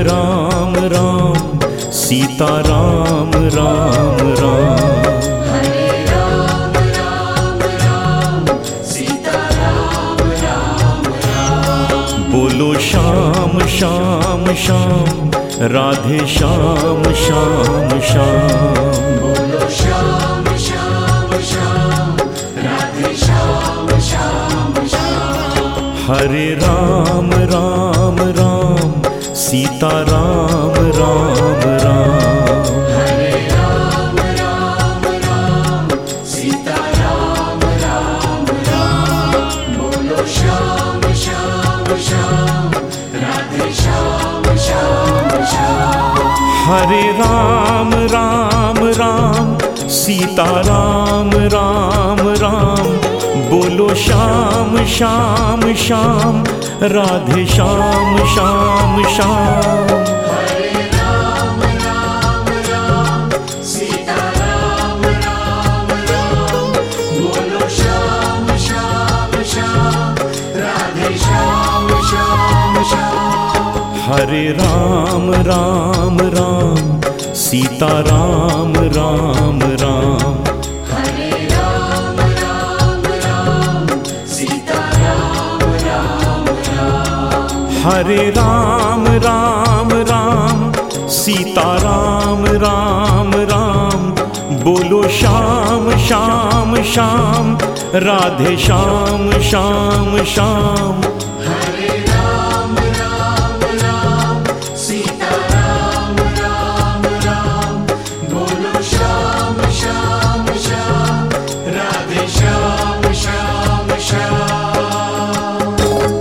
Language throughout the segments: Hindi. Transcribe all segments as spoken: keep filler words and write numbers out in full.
राम राम सीता राम राम राम। हरे राम राम राम सीता राम राम राम। बोलो श्याम श्याम श्याम राधे श्याम श्याम श्याम। बोलो श्याम श्याम श्याम राधे श्याम श्याम श्याम। हरे राम राम राम सीता राम राम राम। हरे राम राम राम सीता राम राम राम। बोलो श्याम श्याम श्याम राधे श्याम श्याम श्याम। हरे राम राम राम सीता राम राम राम। बोलो श्याम श्याम श्याम राधे श्याम श्याम श्याम। हरे राम राम राम सीता राम राम राम। बोलो श्याम श्याम श्याम राधे श्याम श्याम श्याम। हरे राम राम राम सीता राम राम राम। हरे राम राम राम सीता राम राम राम। हरे राम राम राम सीता राम राम राम। बोलो श्याम श्याम श्याम राधे श्याम श्याम श्याम। हरे राम राम राम सीता राम राम राम। बोलो श्याम श्याम श्याम राधे श्याम श्याम श्याम।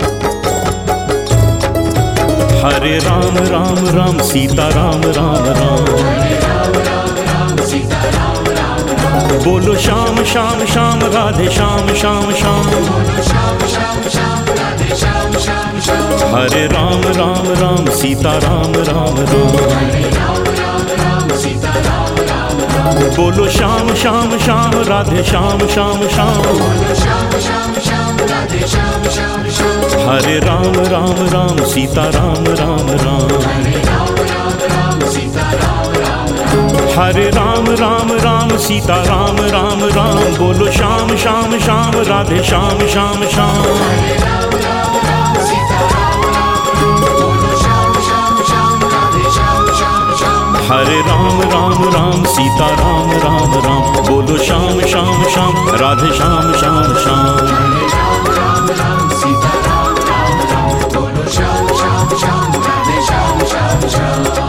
हरे राम राम राम सीता राम राम राम। हरे राम राम राम सीता राम राम राम। बोलो श्याम श्याम श्याम राधे श्याम श्याम श्याम। बोलो श्याम श्याम श्याम राधे श्याम श्याम श्याम। हरे राम राम राम सीता राम राम राम। हरे राम राम राम सीता राम राम राम। बोलो श्याम श्याम श्याम राधे श्याम श्याम श्याम। बोलो श्याम श्याम श्याम राधे श्याम श्याम श्याम। हरे राम राम राम सीता राम राम राम। हरे राम राम राम सीता राम राम राम। हरे राम राम राम सीता राम राम राम। बोलो श्याम श्याम श्याम राधे श्याम श्याम श्याम। हरे राम राम राम सीता राम राम राम। बोलो श्याम श्याम श्याम राधे श्याम श्याम श्याम। हरे राम राम राम सीता राम राम राम। बोलो श्याम श्याम श्याम राधे श्याम श्याम श्याम। हरे राम राम राम सीता राम राम राम। बोलो श्याम श्याम श्याम राधे श्याम श्याम श्याम।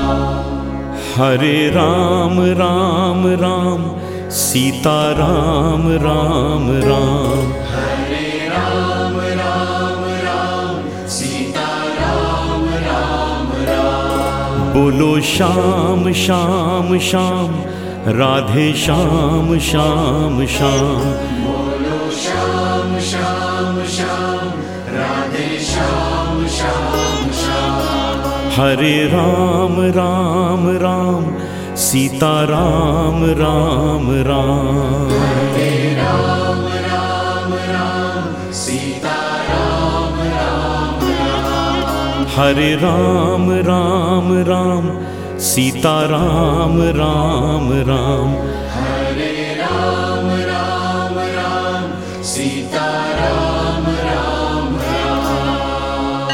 हरे राम राम राम सीता राम राम राम। हरे राम राम राम सीता राम राम राम। बोलो श्याम श्याम श्याम राधे श्याम श्याम श्याम। बोलो श्याम श्याम श्याम राधे श्याम श्याम श्याम। हरे राम राम राम सीता राम राम राम। हरे राम राम राम सीता राम राम राम। हरे राम राम राम सीता राम राम राम। हरे राम राम राम सीता राम राम राम।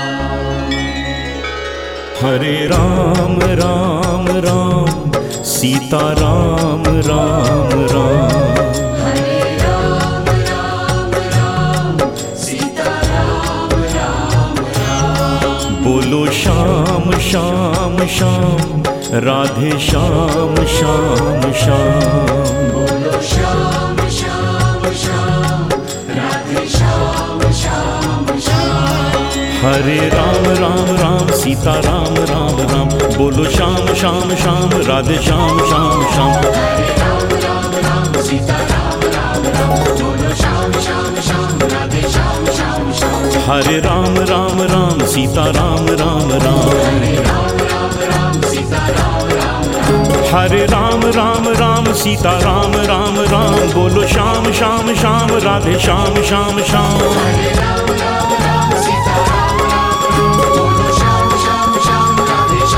हरे राम राम राम सीता राम राम राम। हरे राम राम राम सीता राम राम राम। बोलो श्याम श्याम श्याम राधे श्याम श्याम श्याम। बोलो श्याम श्याम श्याम राधे श्याम श्याम श्याम। हरे राम राम राम सीता राम राम राम। बोलो श्याम श्याम श्याम राधे श्याम श्याम श्याम। हरे राम राम राम सीता राम राम राम। बोलो श्याम श्याम श्याम राधे श्याम श्याम श्याम। हरे राम राम राम सीता राम राम राम। हरे राम राम राम सीता राम राम राम। हरे राम राम राम सीता राम राम राम। बोलो श्याम श्याम श्याम राधे श्याम श्याम श्याम। हरे राम राम राम सीता राम राम राम। बोलो श्याम श्याम श्याम राधे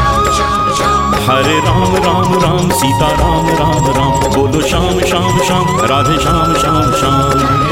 हरे राम राम राम सीता राम राम राम, बोलो श्याम श्याम श्याम राधे श्याम श्याम श्याम।